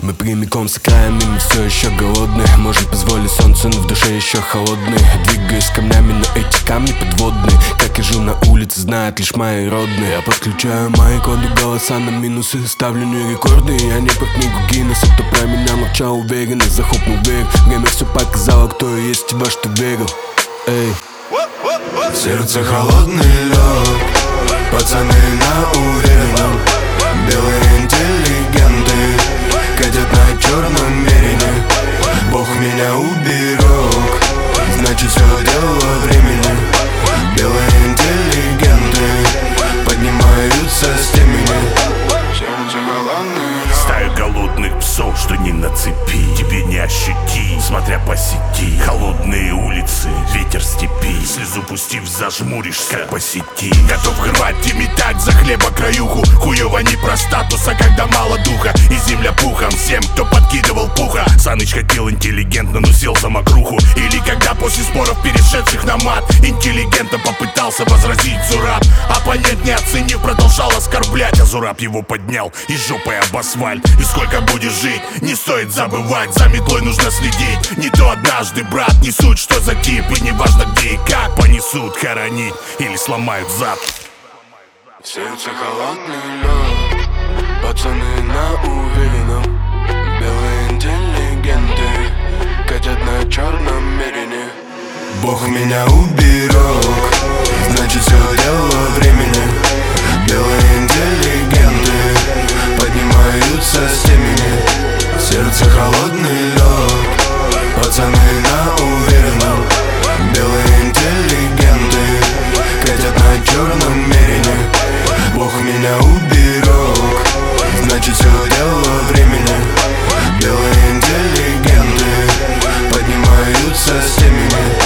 Мы прямиком с окраин, и мы все еще голодны. Можем позволить солнцу, но в душе еще холодные. Двигаюсь камнями, но эти камни подводные. Как я жил на улице, знают лишь мои родные. Я подключаю мои коды, голоса на минусы. Ставлю не рекорды, я не по книгу Гиннесса. Кто про меня молчал уверенно, захлопнул дверь. Время все показало, кто я есть и во что верил. Эй. В сердце холодный лед, пацаны на уверенном. Белые интеллигенты катят на черном мерине. Бог меня уберег, значит все дело времени. Белые интеллигенты поднимаются с темени. Сердце холодный лед. Стая голодных псов, что не на цепи, тебе не ощутить, смотря по сети. Холодные улицы, ветер степи, слезу пустив, зажмуришься по сети. Готов рвать и метать за хлеба краюху. Хуёво не про статус, а когда мало духа. И земля пухом всем, кто подкидывал пуха. Саныч хотел интеллигентно, но сел за мокруху. Или когда после споров, перешедших на мат, интеллигентно попытался возразить Зураб. Оппонент, не оценив, продолжал оскорблять, а Зураб его поднял и жопой об асфальт. И сколько будешь жить, не стоит забывать, за метлой нужно следить. Не то однажды, брат, не суть, что за тип. И не важно где и как, понесут хоронить или сломают зад. В сердце холодный лед, пацаны на уверенном. Белые интеллигенты катят на черном мерине. Бог меня уберег, значит все дело времени. Белые интеллигенты поднимаются с темени. В сердце холодный лед, пацаны на уверенном. Белые интеллигенты катят на черном мерине. Бог меня уберег, значит все дело времени. Белые интеллигенты поднимаются с темени.